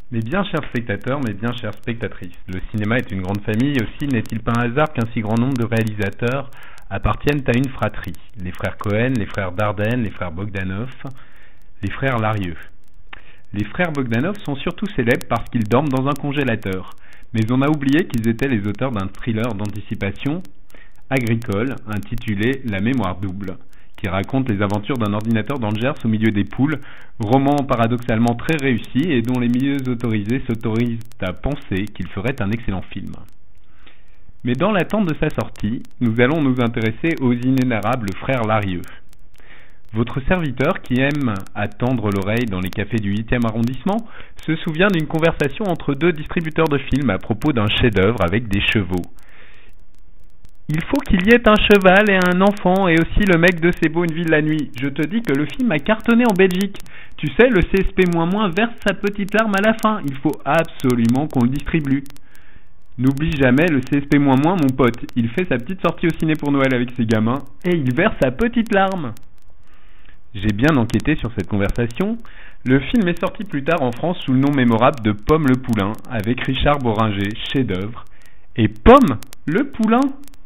Mais bien chers spectateurs, mais bien chères spectatrices, le cinéma est une grande famille, aussi n'est-il pas un hasard qu'un si grand nombre de réalisateurs appartiennent à une fratrie. Les frères Cohen, les frères Dardenne, les frères Bogdanov, les frères Larieux. Les frères Bogdanov sont surtout célèbres parce qu'ils dorment dans un congélateur, mais on a oublié qu'ils étaient les auteurs d'un thriller d'anticipation agricole intitulé La mémoire double, qui raconte les aventures d'un ordinateur dans le Gers au milieu des poules, roman paradoxalement très réussi et dont les milieux autorisés s'autorisent à penser qu'il ferait un excellent film. Mais dans l'attente de sa sortie, nous allons nous intéresser aux inénarrables frères Larieux. Votre serviteur, qui aime attendre l'oreille dans les cafés du 8e arrondissement, se souvient d'une conversation entre deux distributeurs de films à propos d'un chef-d'œuvre avec des chevaux. Il faut qu'il y ait un cheval et un enfant et aussi le mec de C'est beau une ville la nuit. Je te dis que le film a cartonné en Belgique. Tu sais, le CSP-- verse sa petite larme à la fin. Il faut absolument qu'on le distribue. N'oublie jamais le CSP-, mon pote. Il fait sa petite sortie au ciné pour Noël avec ses gamins et il verse sa petite larme. J'ai bien enquêté sur cette conversation. Le film est sorti plus tard en France sous le nom mémorable de Pomme le Poulain avec Richard Boringer, chef-d'œuvre. Et Pomme le Poulain ?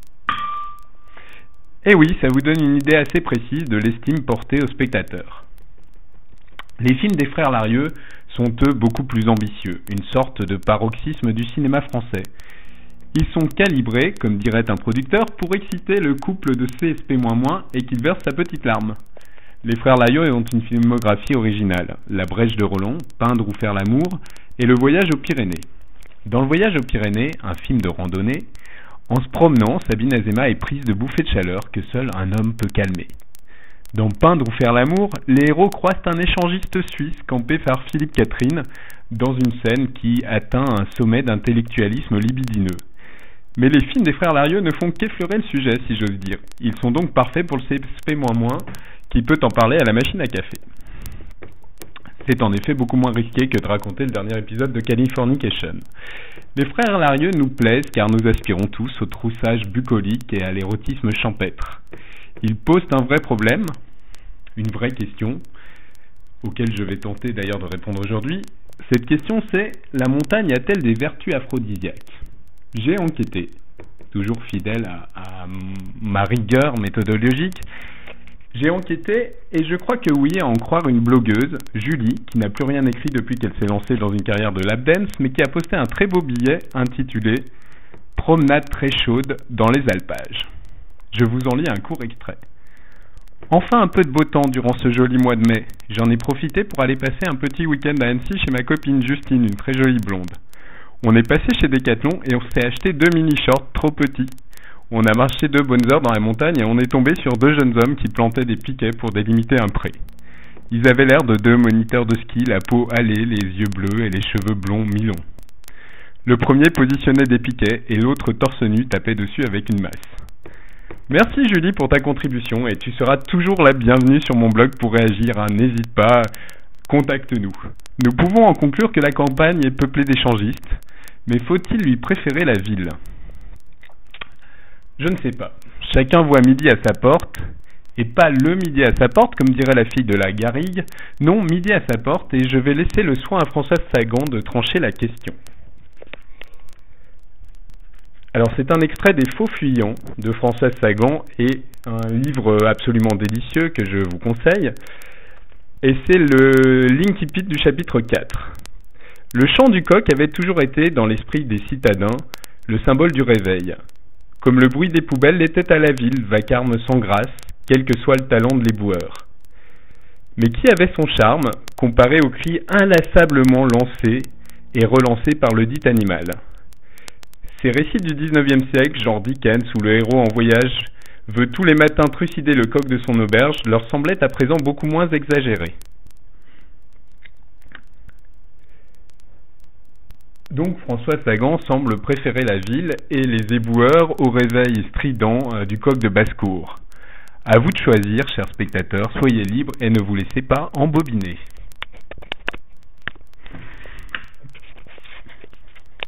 Eh oui, ça vous donne une idée assez précise de l'estime portée aux spectateurs. Les films des frères Larieux sont eux beaucoup plus ambitieux, une sorte de paroxysme du cinéma français. Ils sont calibrés, comme dirait un producteur, pour exciter le couple de CSP-, et qu'il verse sa petite larme. Les frères Larieux ont une filmographie originale, La Brèche de Roland, Peindre ou faire l'amour, et Le Voyage aux Pyrénées. Dans Le Voyage aux Pyrénées, un film de randonnée, en se promenant, Sabine Azéma est prise de bouffées de chaleur que seul un homme peut calmer. Dans Peindre ou faire l'amour, les héros croisent un échangiste suisse campé par Philippe Catherine dans une scène qui atteint un sommet d'intellectualisme libidineux. Mais les films des frères Larieux ne font qu'effleurer le sujet, si j'ose dire. Ils sont donc parfaits pour le CSP-, qui peut en parler à la machine à café. C'est en effet beaucoup moins risqué que de raconter le dernier épisode de Californication. Les frères Larieux nous plaisent car nous aspirons tous au troussage bucolique et à l'érotisme champêtre. Ils posent un vrai problème, une vraie question, auquel je vais tenter d'ailleurs de répondre aujourd'hui. Cette question c'est, la montagne a-t-elle des vertus aphrodisiaques ? J'ai enquêté, toujours fidèle à ma rigueur méthodologique. J'ai enquêté et je crois que oui, à en croire une blogueuse, Julie, qui n'a plus rien écrit depuis qu'elle s'est lancée dans une carrière de lap dance, mais qui a posté un très beau billet intitulé « Promenade très chaude dans les alpages ». Je vous en lis un court extrait. Enfin un peu de beau temps durant ce joli mois de mai. J'en ai profité pour aller passer un petit week-end à Annecy chez ma copine Justine, une très jolie blonde. On est passé chez Decathlon et on s'est acheté 2 mini-shorts trop petits. On a marché 2 bonnes heures dans la montagne et on est tombé sur 2 jeunes hommes qui plantaient des piquets pour délimiter un pré. Ils avaient l'air de 2 moniteurs de ski, la peau hâlée, les yeux bleus et les cheveux blonds mi-longs. Le premier positionnait des piquets et l'autre torse nu tapait dessus avec une masse. Merci Julie pour ta contribution et tu seras toujours la bienvenue sur mon blog pour réagir. N'hésite pas, contacte-nous. Nous pouvons en conclure que la campagne est peuplée d'échangistes, mais faut-il lui préférer la ville ? Je ne sais pas. Chacun voit midi à sa porte, et pas le midi à sa porte, comme dirait la fille de la Garrigue. Non, midi à sa porte, et je vais laisser le soin à Françoise Sagan de trancher la question. Alors, c'est un extrait des Faux Fuyants de Françoise Sagan, et un livre absolument délicieux que je vous conseille, et c'est le l'incipit du chapitre 4. Le chant du coq avait toujours été, dans l'esprit des citadins, le symbole du réveil. Comme le bruit des poubelles l'était à la ville, vacarme sans grâce, quel que soit le talent de l'éboueur. Mais qui avait son charme, comparé aux cris inlassablement lancés et relancés par le dit animal ? Ces récits du 19e siècle, genre Dickens, où le héros en voyage veut tous les matins trucider le coq de son auberge, leur semblaient à présent beaucoup moins exagérés. Donc François Sagan semble préférer la ville et les éboueurs au réveil strident du coq de basse-cour. À vous de choisir, chers spectateurs, soyez libres et ne vous laissez pas embobiner.